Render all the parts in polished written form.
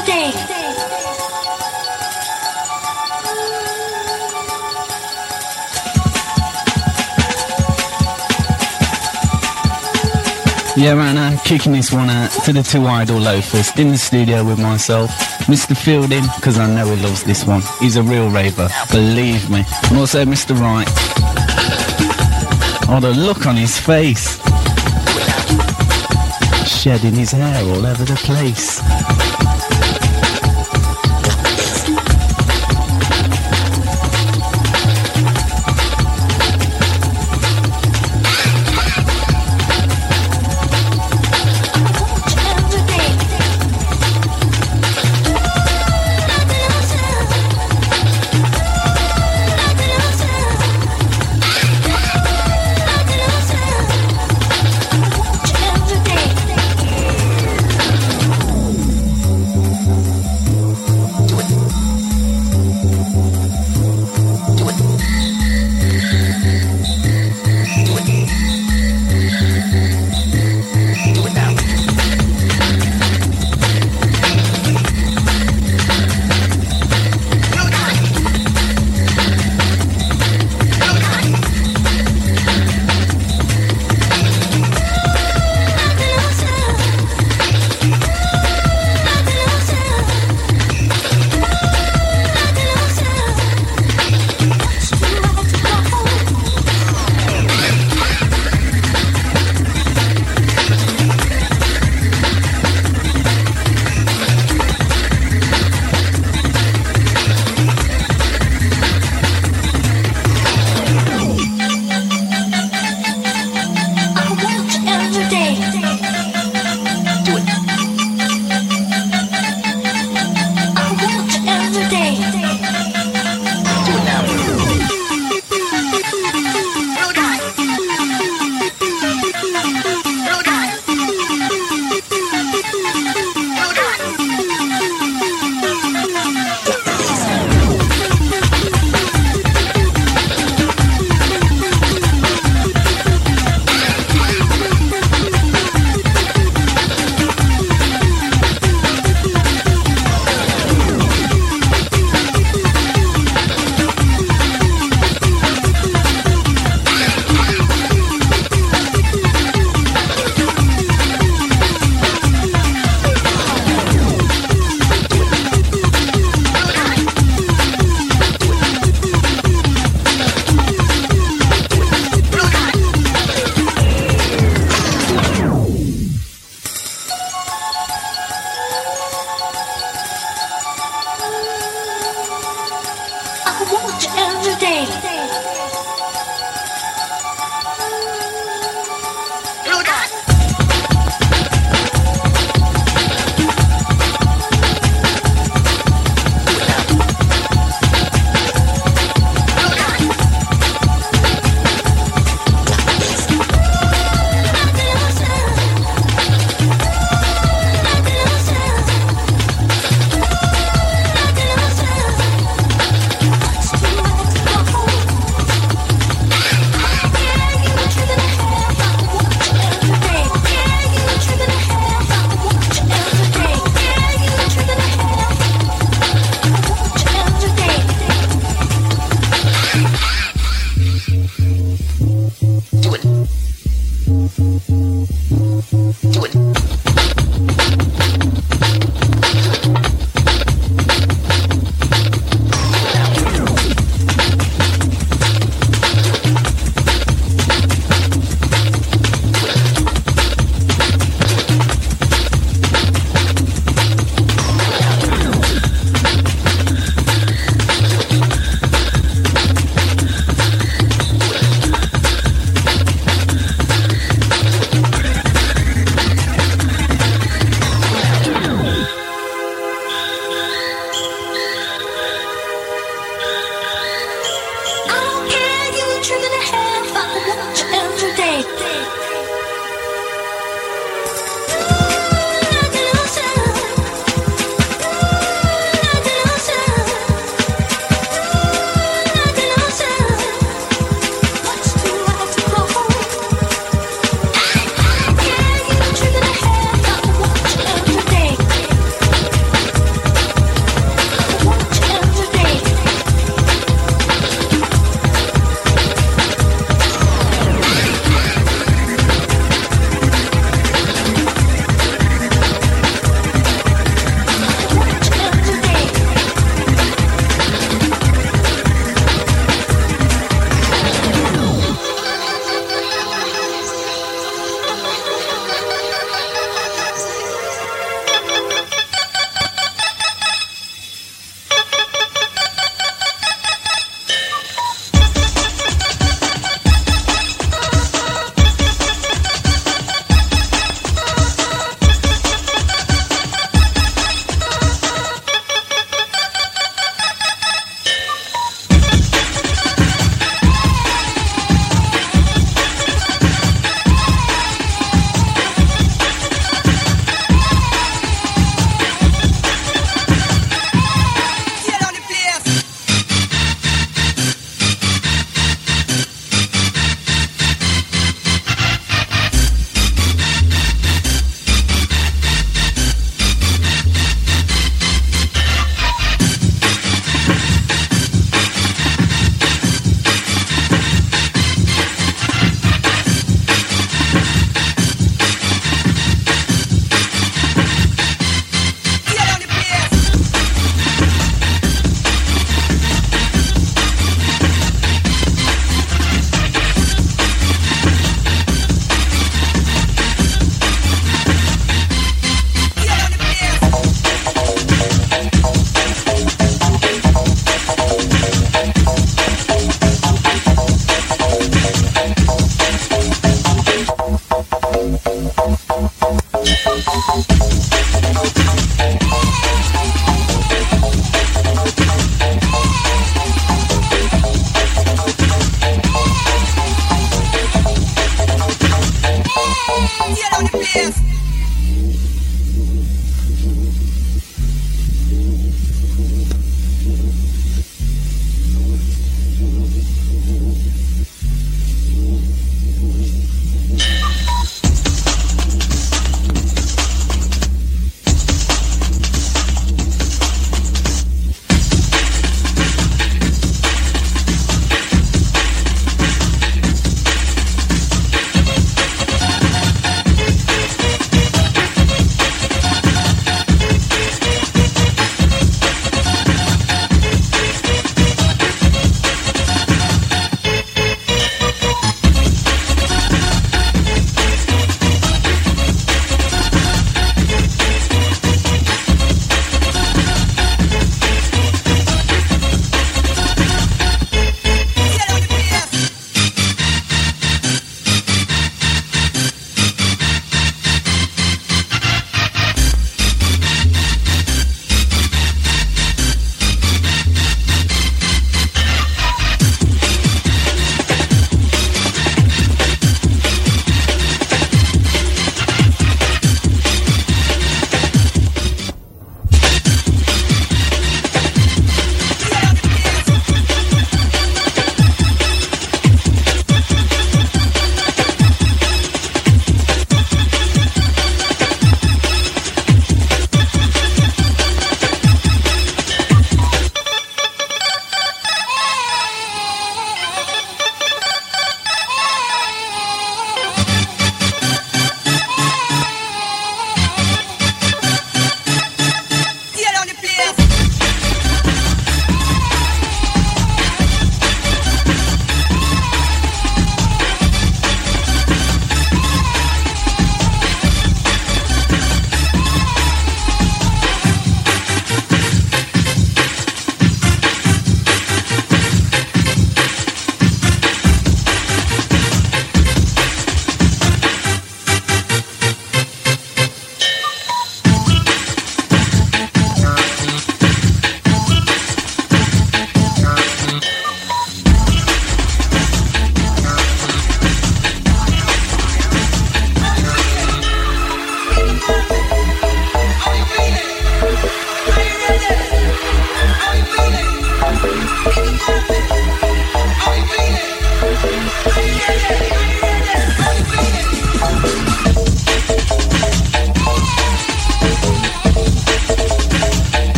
Yeah, man, kicking this one out to the two idle loafers in the studio with myself, Mr. Fielding, because I know he loves this one. He's a real raver, believe me. And also Mr. Wright. Oh, the look on his face. Shedding his hair all over the place.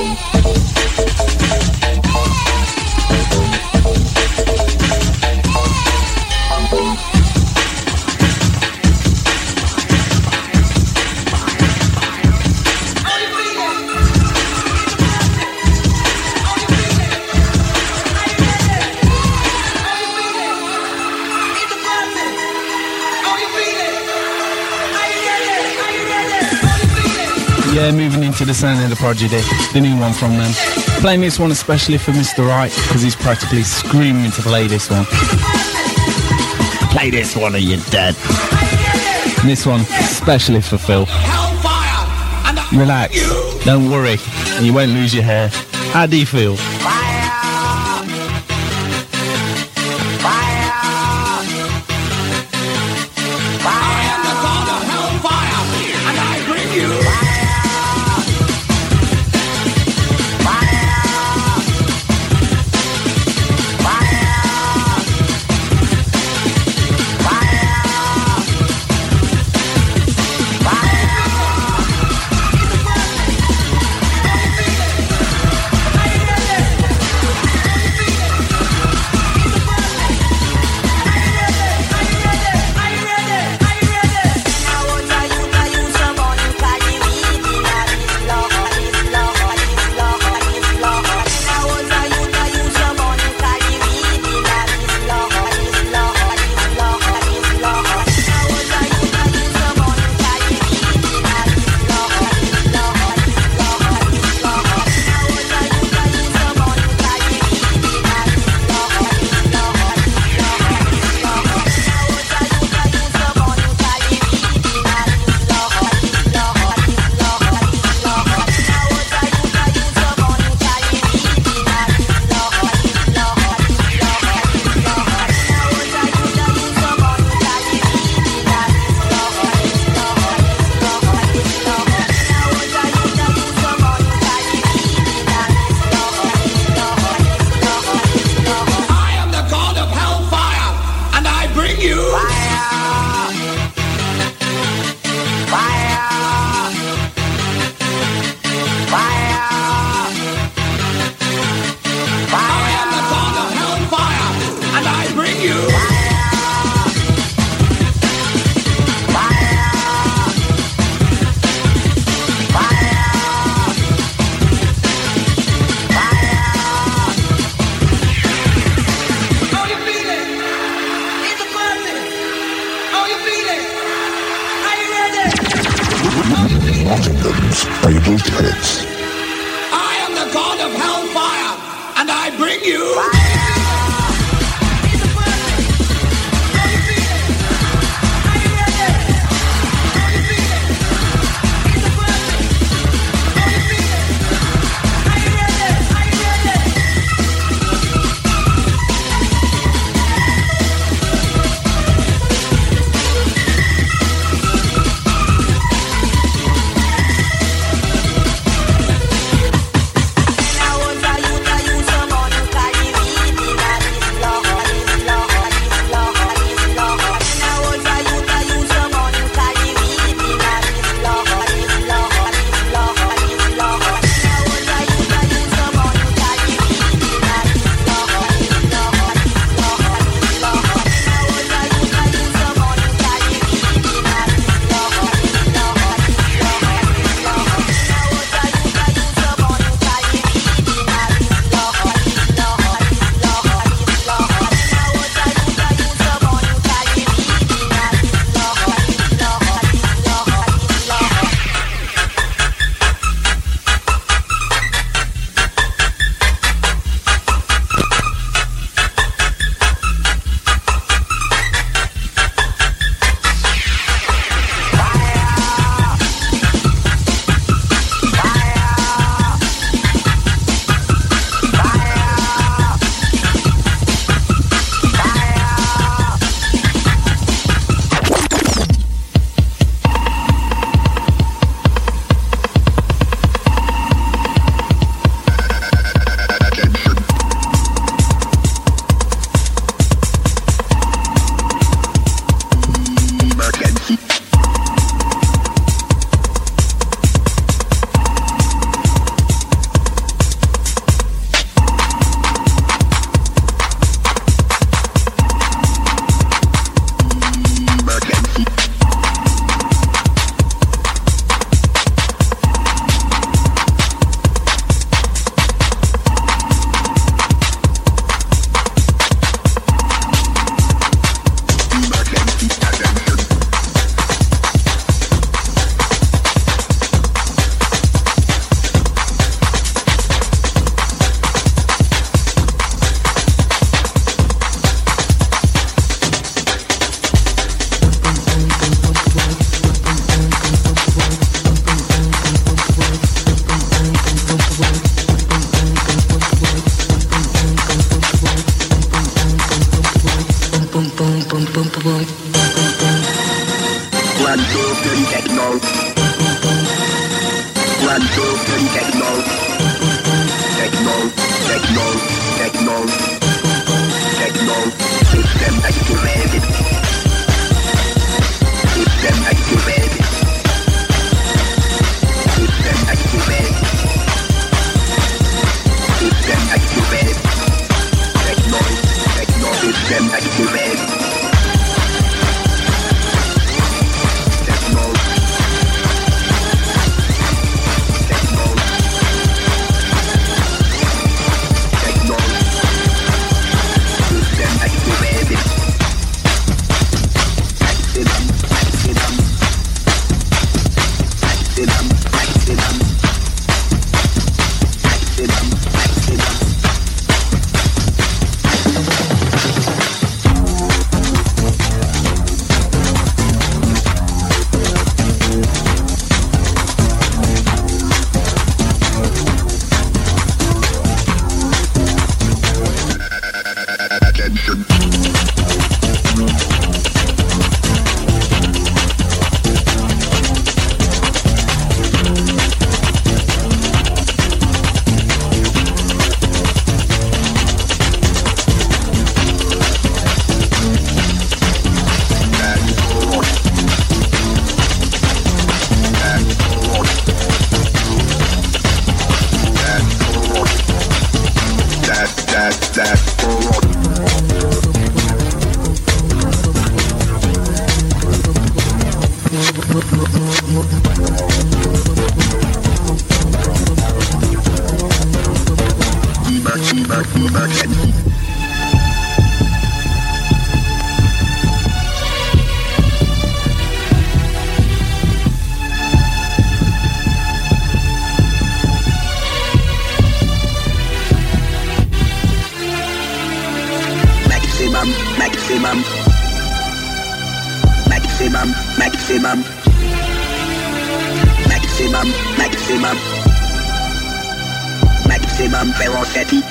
Yeah, moving into the sound of the Prodigy, the new one from them. Playing this one especially for Mr. Right, because he's practically screaming to play this one. Play this one or you're dead. And this one especially for Phil. Relax, don't worry, and you won't lose your hair. How do you feel? Nottingham's fabled hits. I am the god of hellfire, and I bring you... Maximum velocity.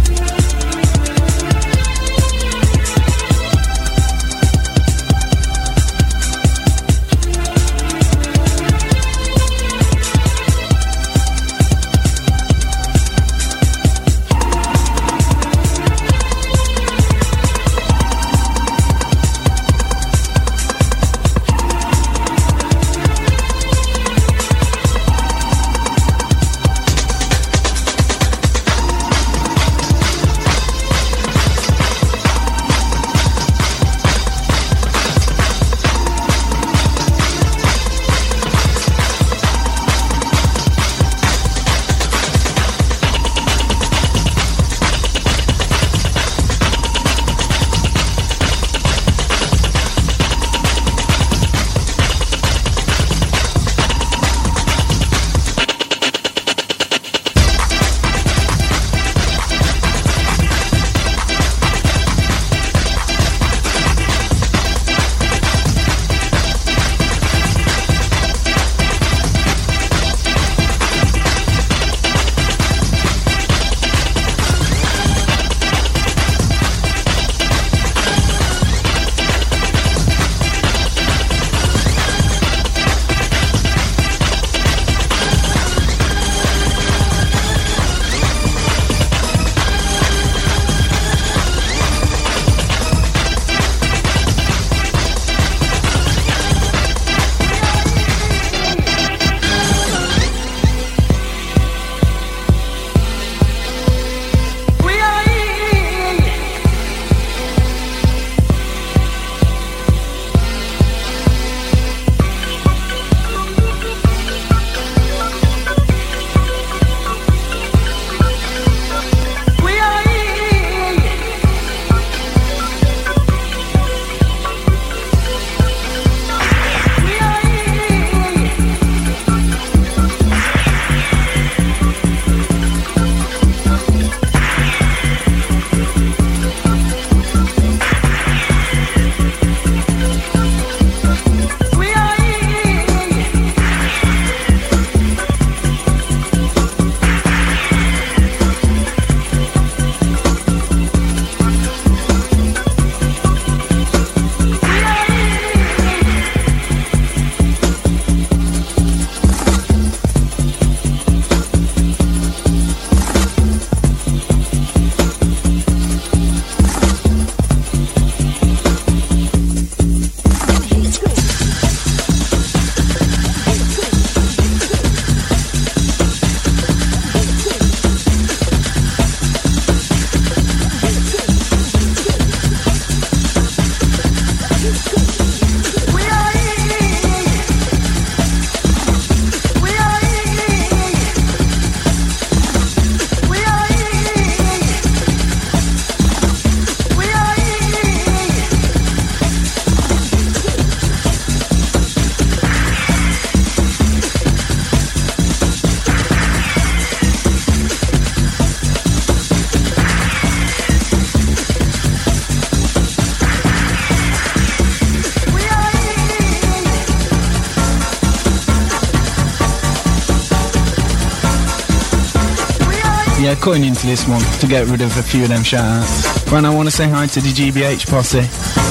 Yeah, cutting into this one to get rid of a few of them shout-outs. Right, I want to say hi to the GBH posse.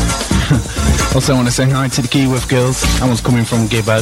Also want to say hi to the Keyworth girls. That one's coming from Gibbo.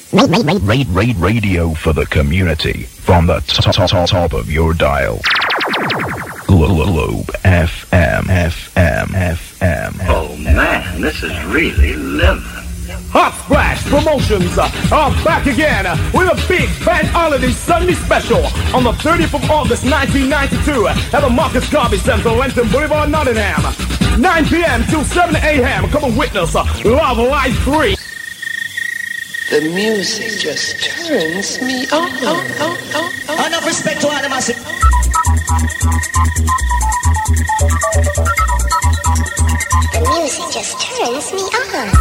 Radio for the community from the top of your dial. Globe FM. Oh man, this is really living. Hot Splash Promotions are back again with a big Bank Holiday Sunday special on the 30th of August 1992 at the Marcus Garvey Center, Renton Boulevard, Nottingham. 9 p.m. till 7 a.m. Come and witness Love Life 3. The music just turns me on. Enough respect to all the massive. The music just turns me on.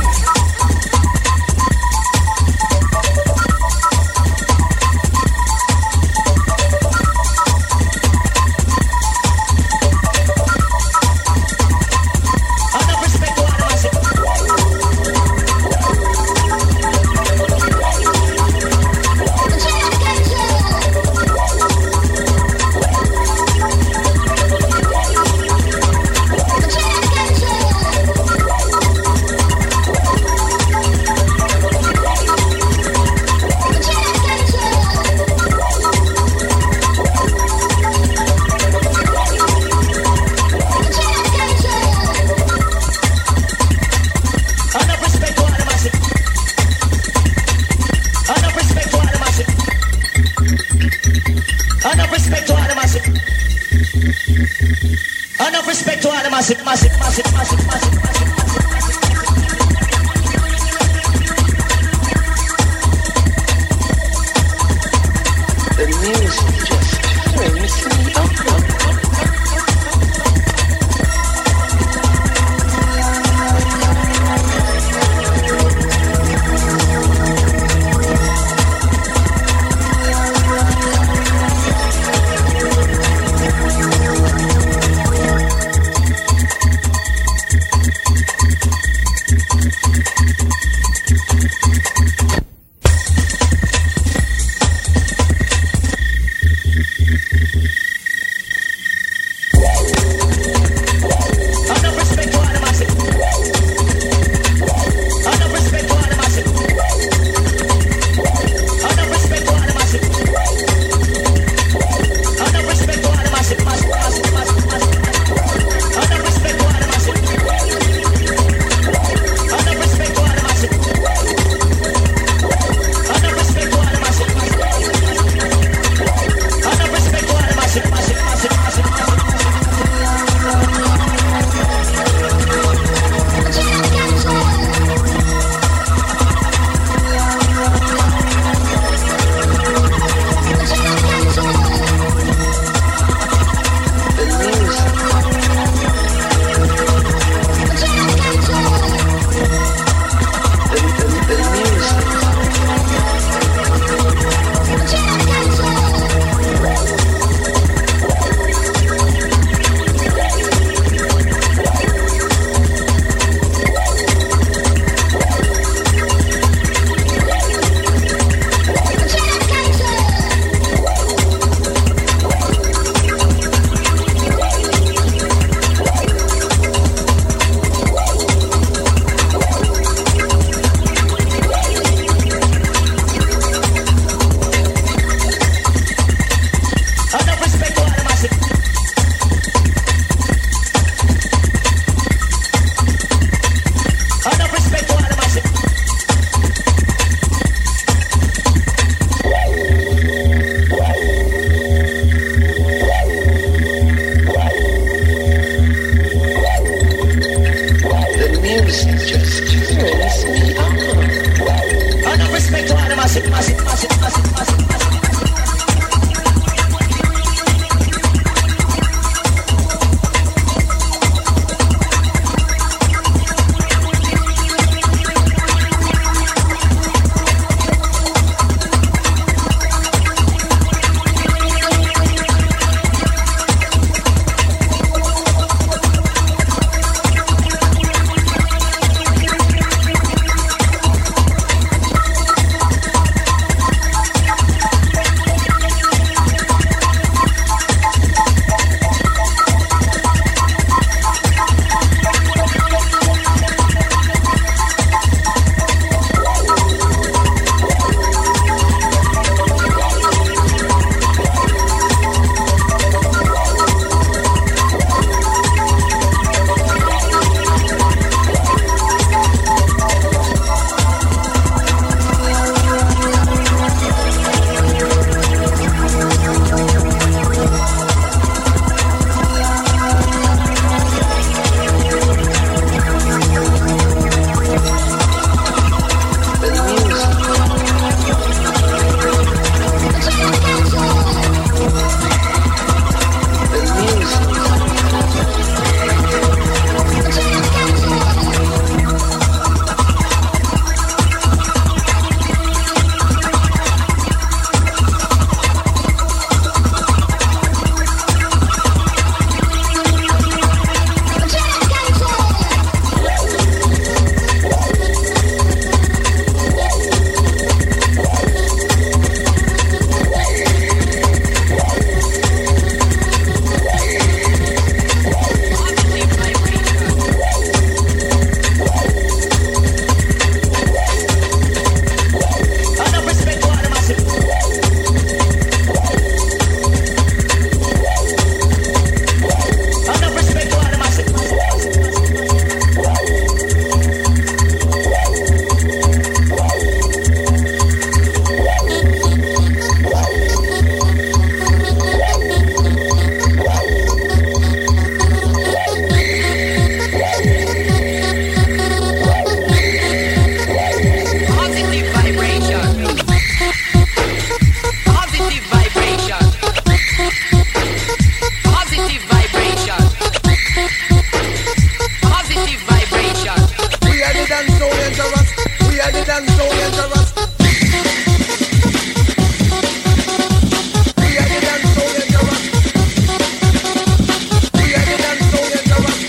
dance so dangerous. We are the dance so dangerous. We are the dance so dangerous.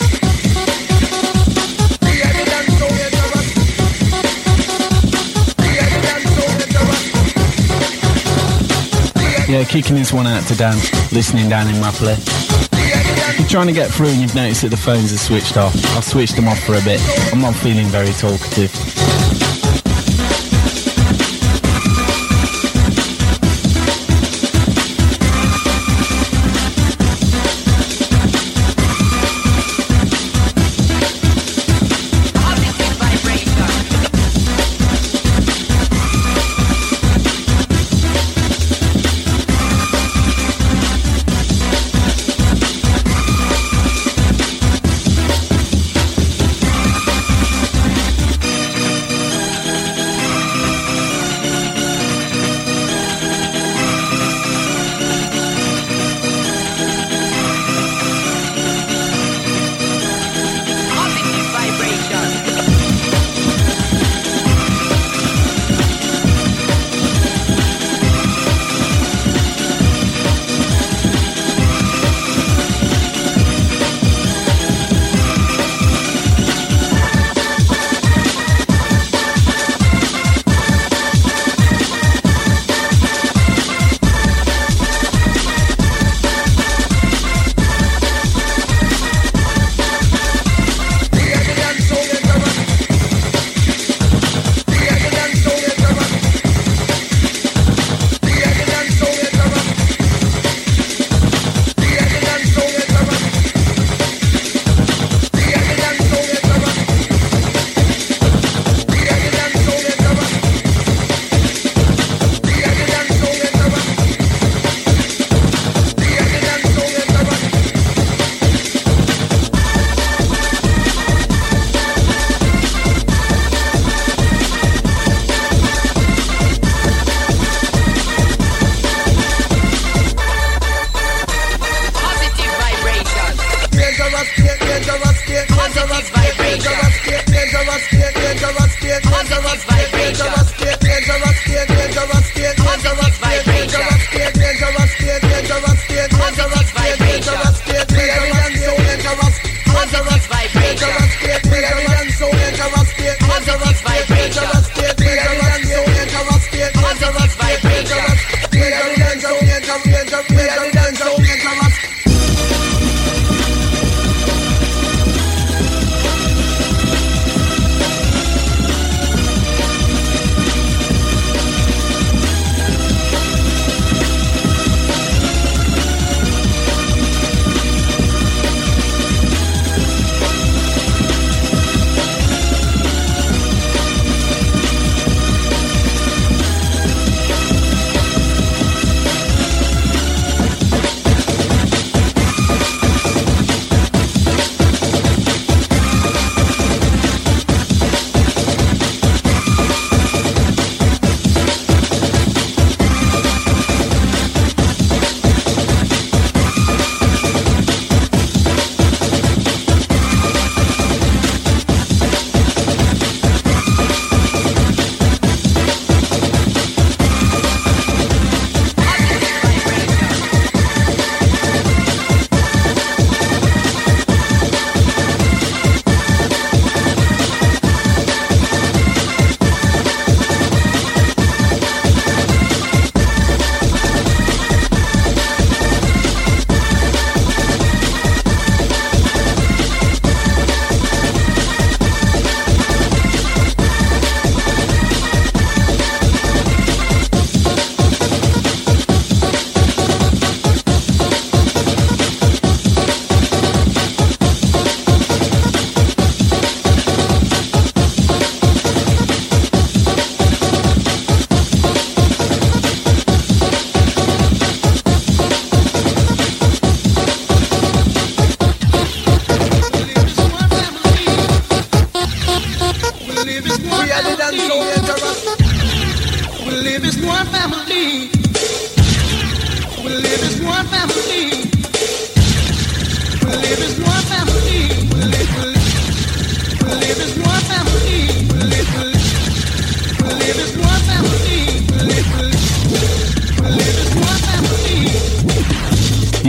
We are the dance so dangerous. We are the dance so dangerous. Yeah, kicking this one out to Dan, listening down in my place. If you're trying to get through and you've noticed that the phones are switched off, I've switched them off for a bit. I'm not feeling very talkative.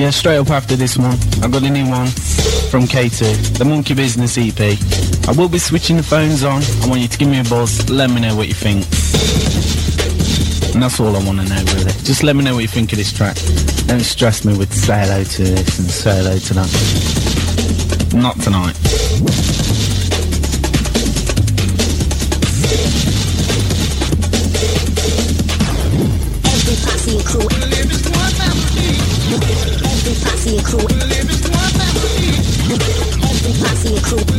Yeah, straight up after this one, I got a new one from K2, the Monkey Business EP. I will be switching the phones on. I want you to give me a buzz, let me know what you think. And that's all I want to know, really. Just let me know what you think of this track. Don't stress me with say hello to this and say hello to that. Not tonight. Every posse and crew. Every posse and crew. Every posse and crew.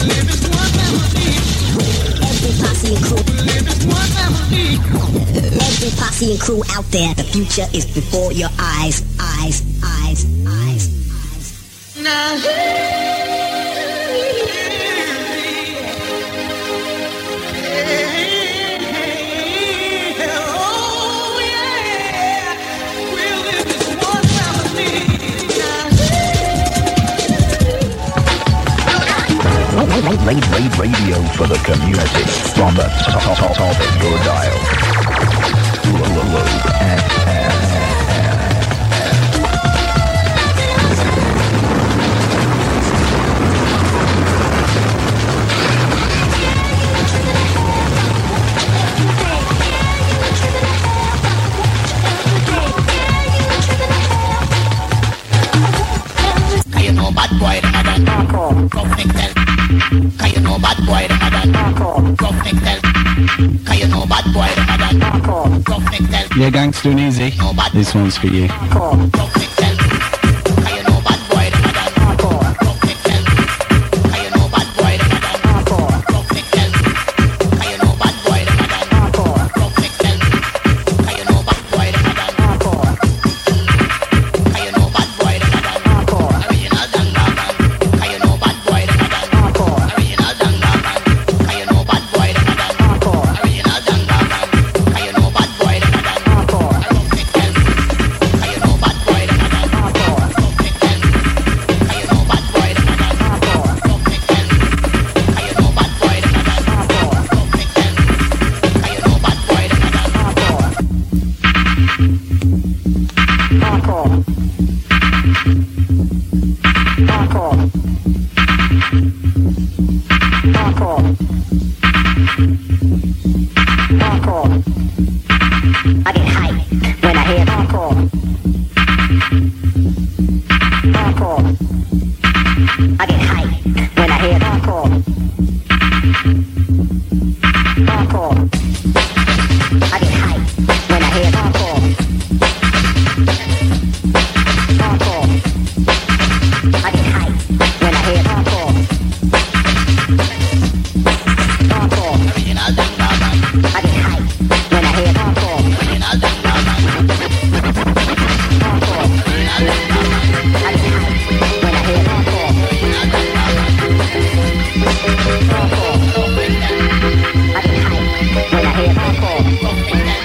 Every posse and crew. Every posse and crew out there. The future is before your eyes. Eyes. Radio for the community from the top of your dial. Globe FM. You know bad boy, go make that. Can you know bad boy, go make that. Can you know bad boy, go make that. Yeah, Gangster and Easy, this one's for you. Go make that. Can you know bad boy, go make that. Can you know bad boy, go make that. Can you know bad boy, go make that. Can you know bad boy, can you know bad boy, original danga bang. Can you know bad boy, original danga bang. Can you know bad boy, original danga bang. Can you know bad boy, go make that. Can you know bad boy, go make that. Can you know bad boy, go make that. Can you know bad boy, go make that. Can you know bad boy, I get hype when I hear encore. I get hype when I hear encore. I get hype when I hear encore. I get hype when I hear encore. original danga bang. I get hype when I hear encore. Original danga bang. Original danga bang. I get hype when I hear encore. Original danga bang. Go make that. I get hype when I hear encore. Go make that.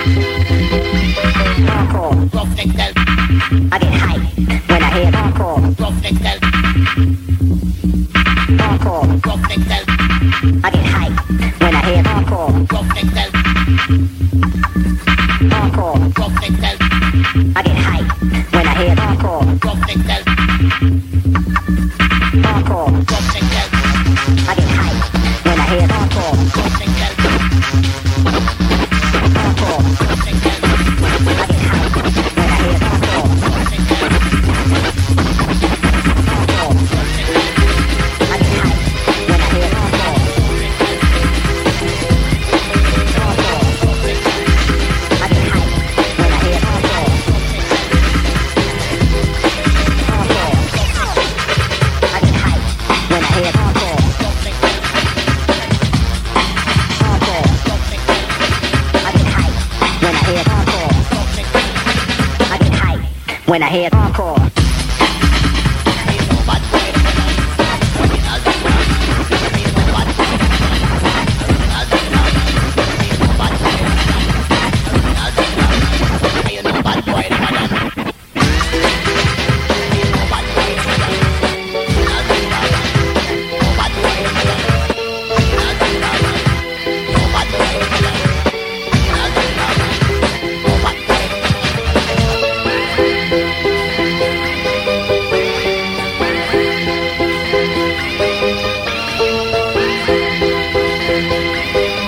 Go make that. I get hype when I hear encore. Go make that. Go make that. I get hype when I hear encore. Go make that. Go make that. I get hype when I hear encore. Go make that. Encore. Go make that. I get hype when I hear encore. Go make that. Encore. Go make that. I get hype when I hear encore. Go make that. Encore. I get hype when I hear encore. I get hype when I hear encore. I get hype when I hear encore. I get hype when I hear encore. I get hype when I hear encore.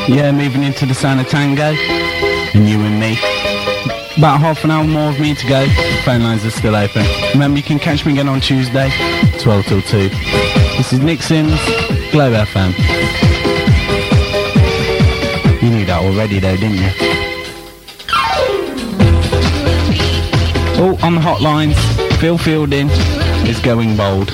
Yeah, moving into the sound of tango. And you and me. About half an hour more of me to go. Phone lines are still open. Remember, you can catch me again on Tuesday, 12 till 2. This is Nick Sims, Globe FM. You knew that already though, didn't you? Oh, on the hotlines, Phil Fielding is going bold.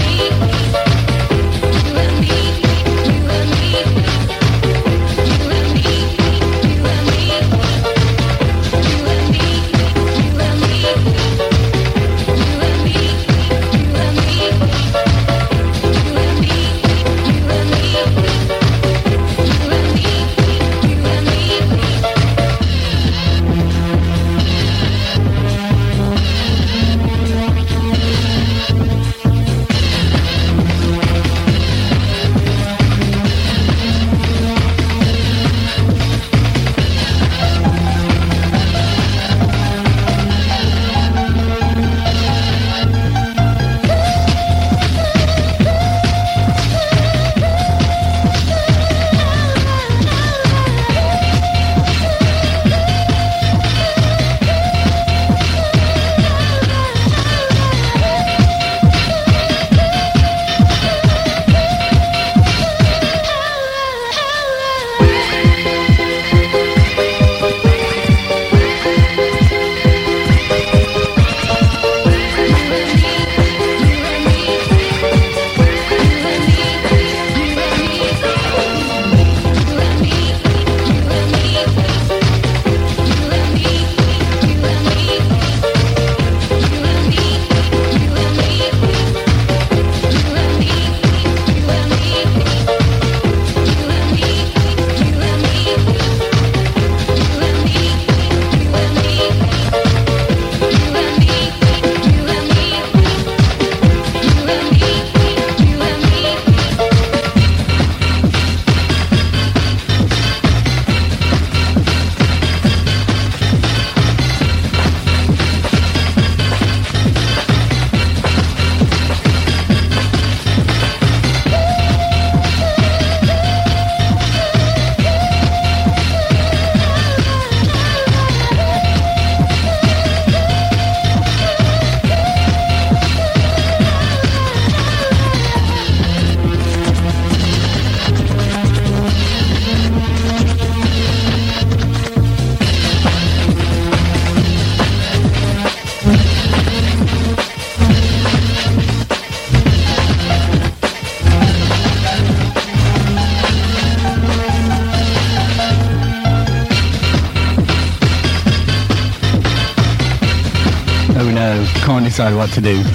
Can't decide what to do.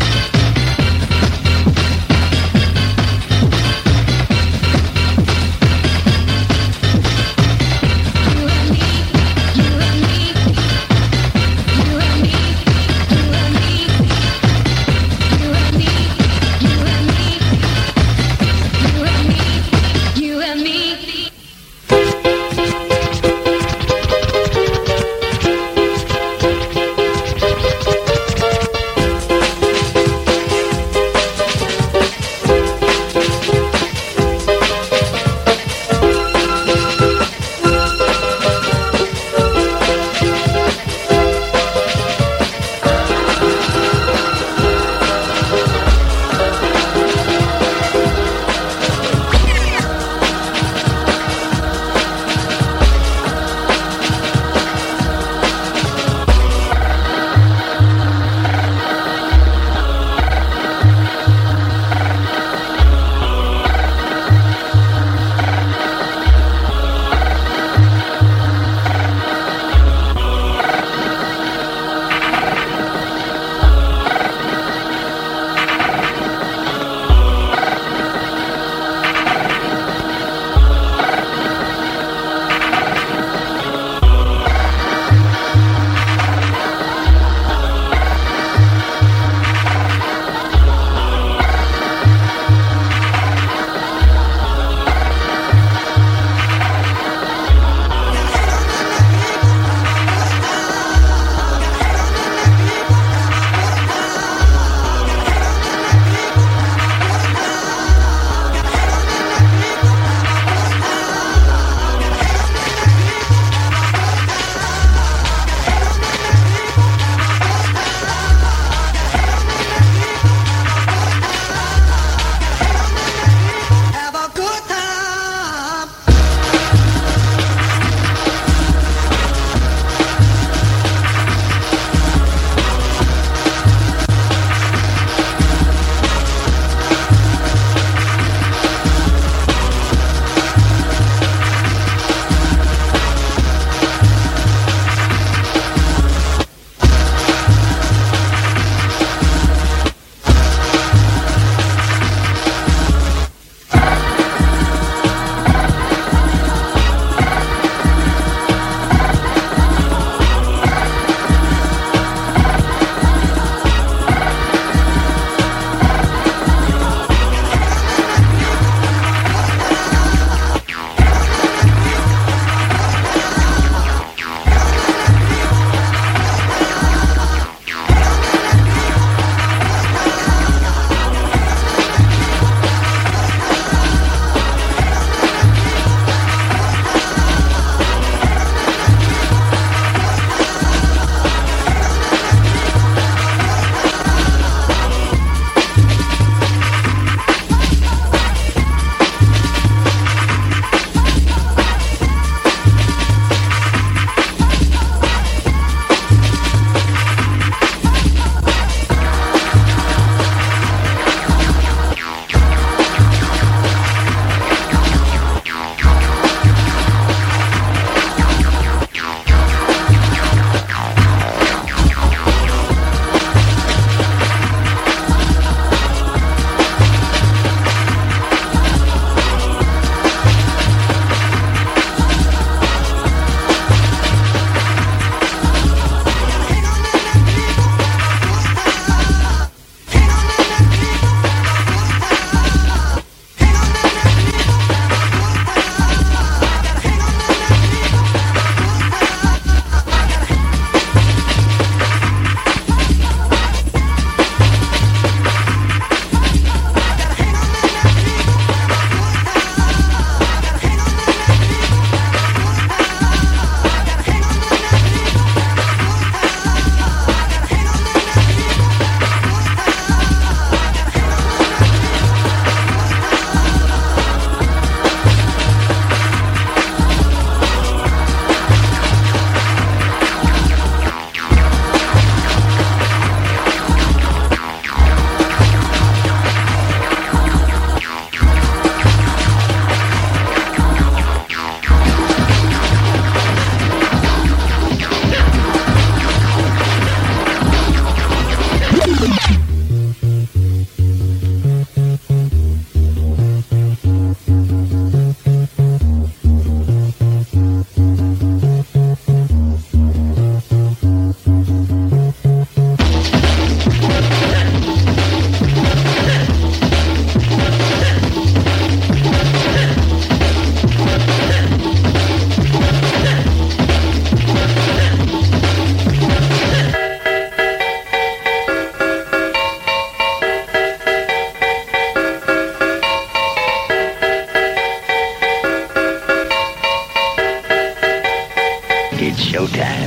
It's showtime.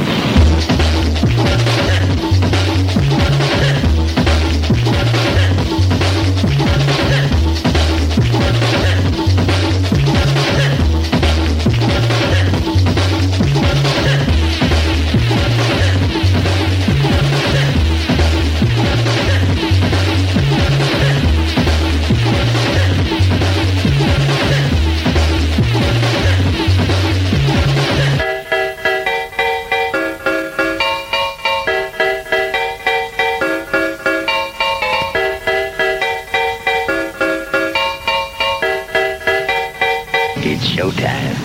It's showtime.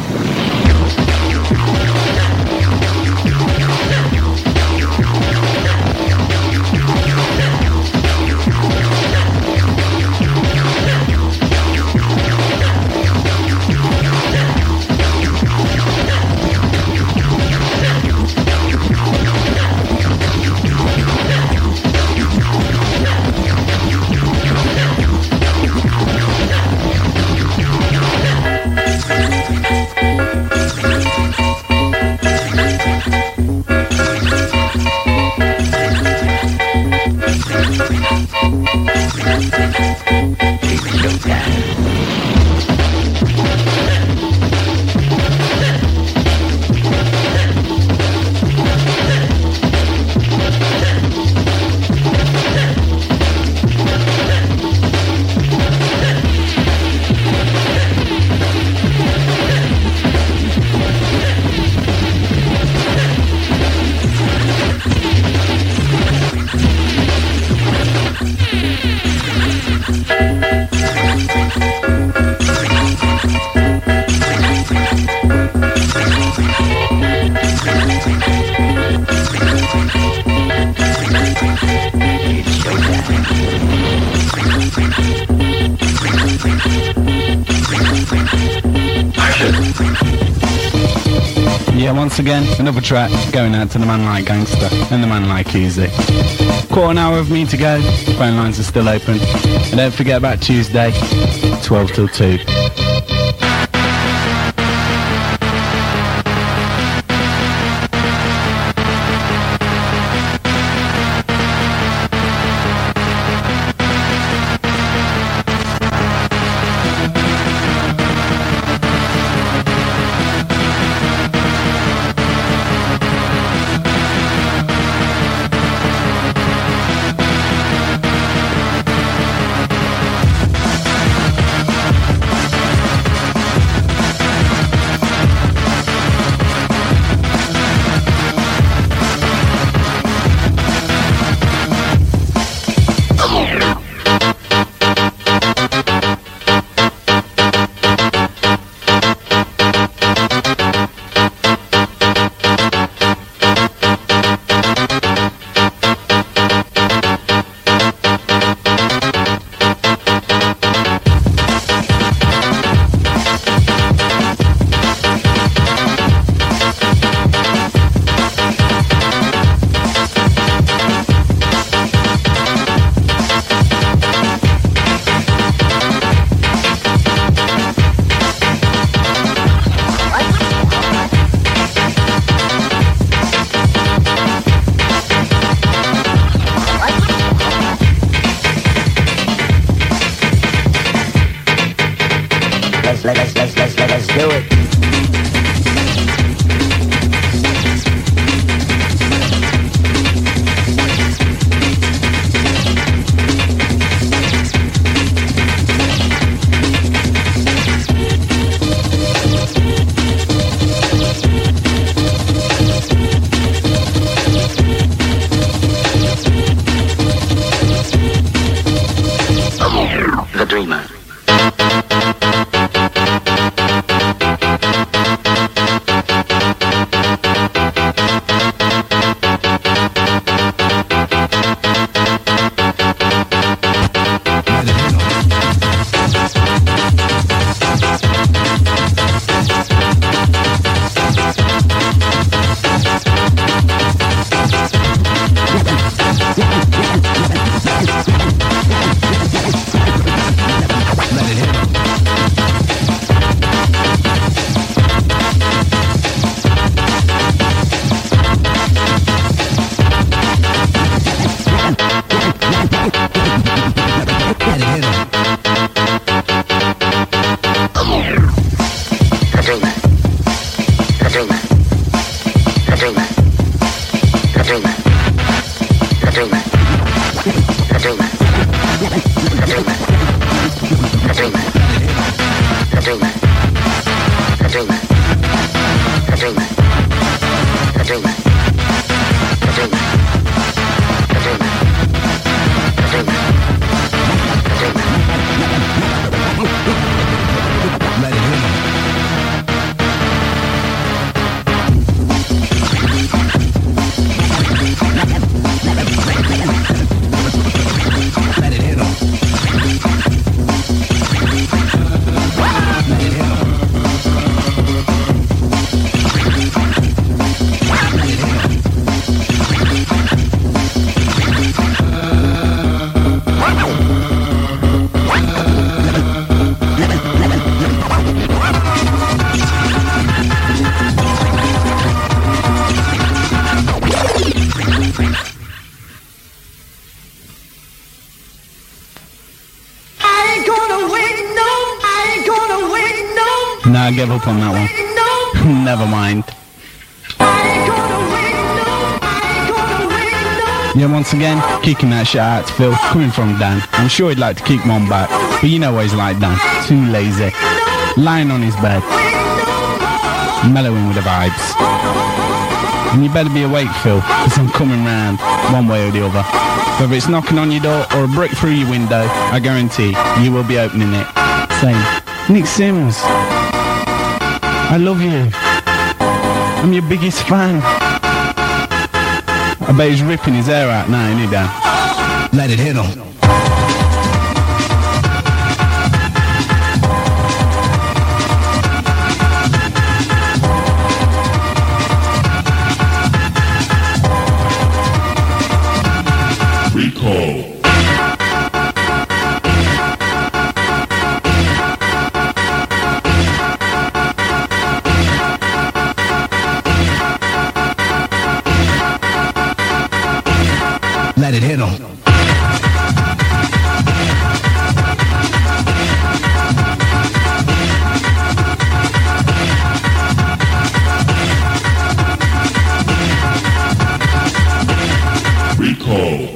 Yeah, once again, another track going out to the man like Gangster and the man like Easy. Quarter an hour of me to go, phone lines are still open. And don't forget about Tuesday, 12 till 2. Nah, I gave up on that one. Never mind. Yeah, once again, kicking that shit out to Phil, coming from Dan. I'm sure he'd like to kick one back, but you know what he's like, Dan. Too lazy. Lying on his bed. Mellowing with the vibes. And you better be awake, Phil, because I'm coming round, one way or the other. Whether it's knocking on your door or a brick through your window, I guarantee you will be opening it. Saying, Nick Sims, I love you. I'm your biggest fan. I bet he's ripping his hair out now, isn't he, Dan? Let it hit him. Recall. Let it hit him. Recall.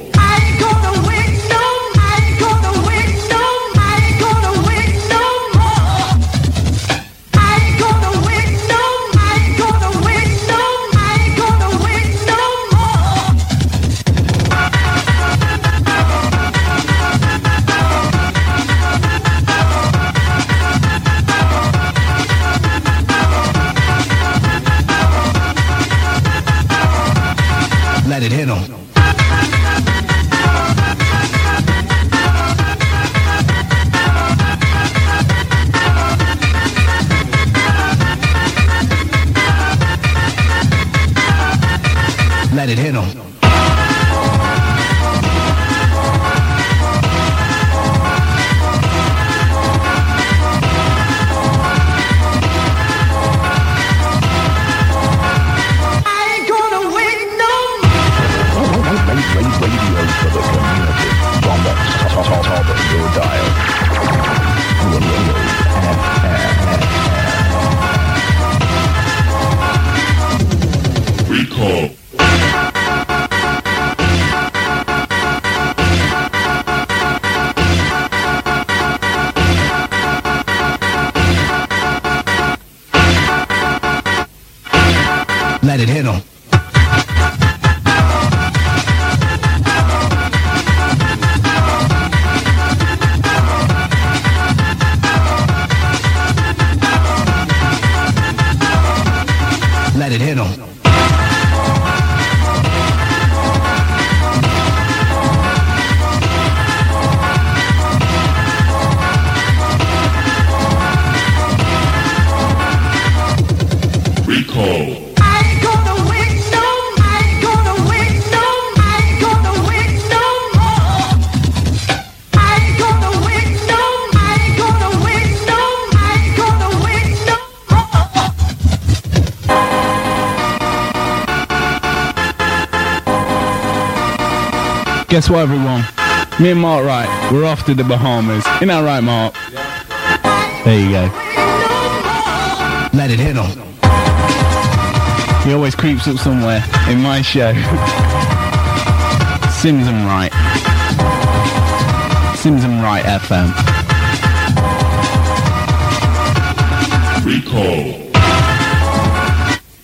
Let it hit him. Let it hit him. Radio for the community from the top of your dial. Recall. Let it hit him. Let it hit him. Recall. Guess what, everyone? Me and Mark Wright, we're off to the Bahamas. Isn't that right, Mark? There you go. Let it hit him. He always creeps up somewhere in my show. Sims and Wright. Sims and Wright FM. Recall.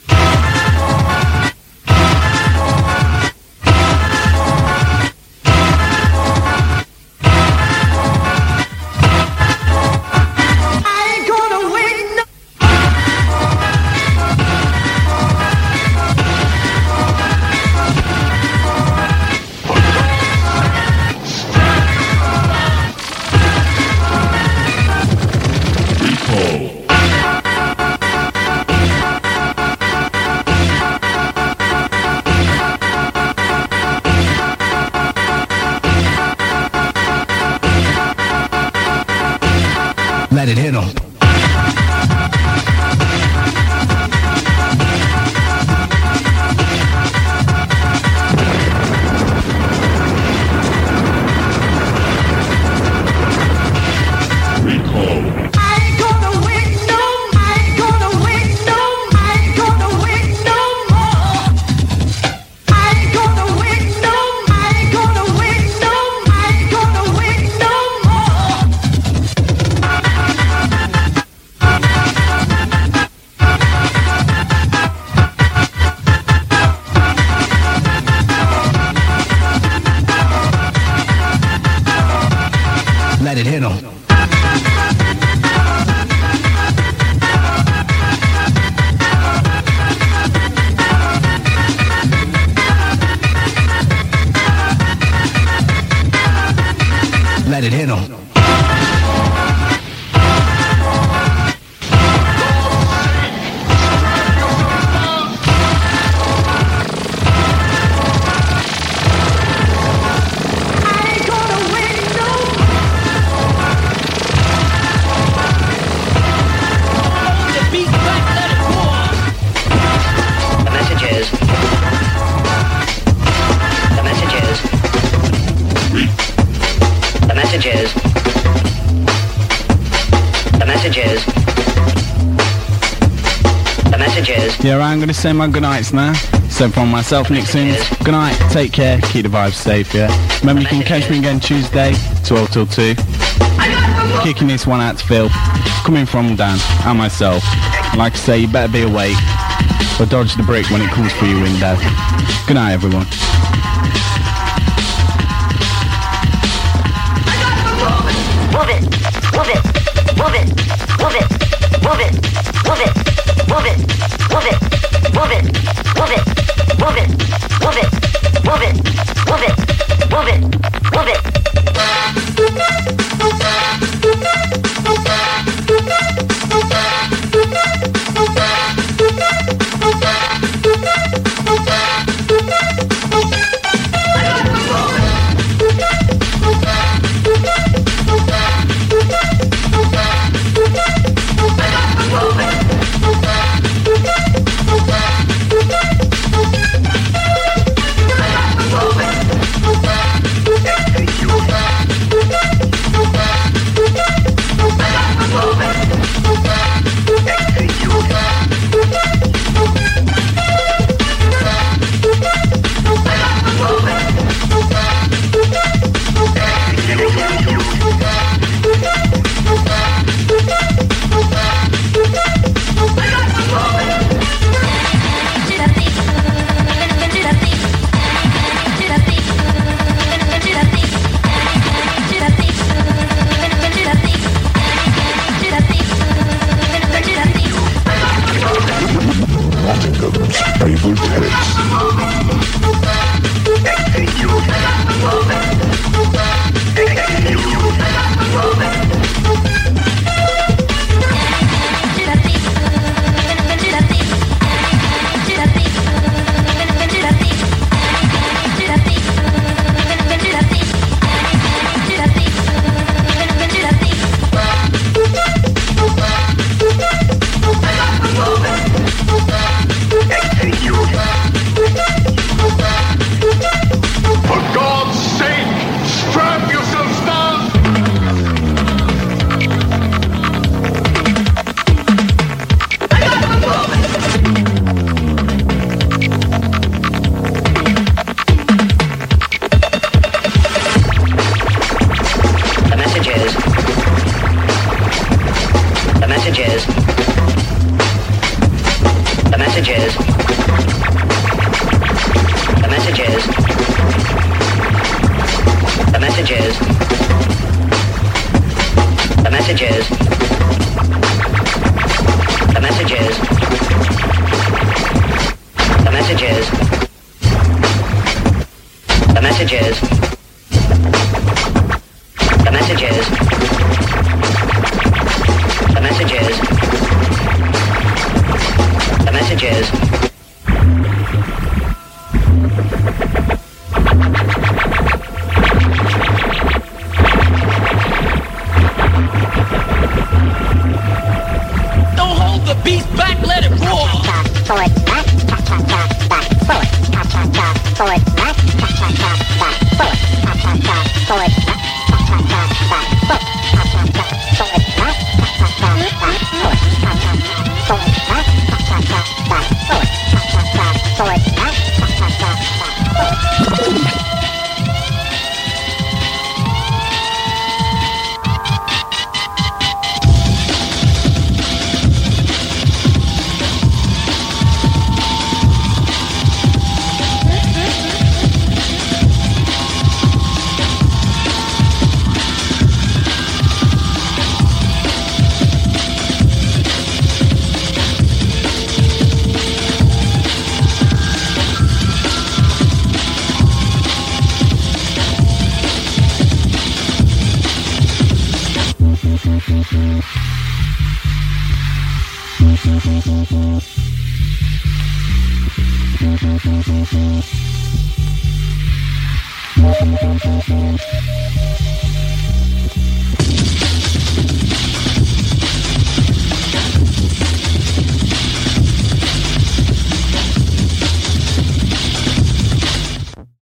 Yeah, right, I'm going to say my good nights now. So from myself, Nick Sims, good night, take care, keep the vibes safe, yeah? Remember, you can catch me again Tuesday, 12 till 2. Kicking this one out to Phil, coming from Dan and myself. Like I say, you better be awake, or dodge the brick when it comes through your window. Good night, everyone. Move it, move it, move it, move it, move it, move it, move it, move it, move it, move it, move it, move it, move it, move it, move it, move it. Thank you.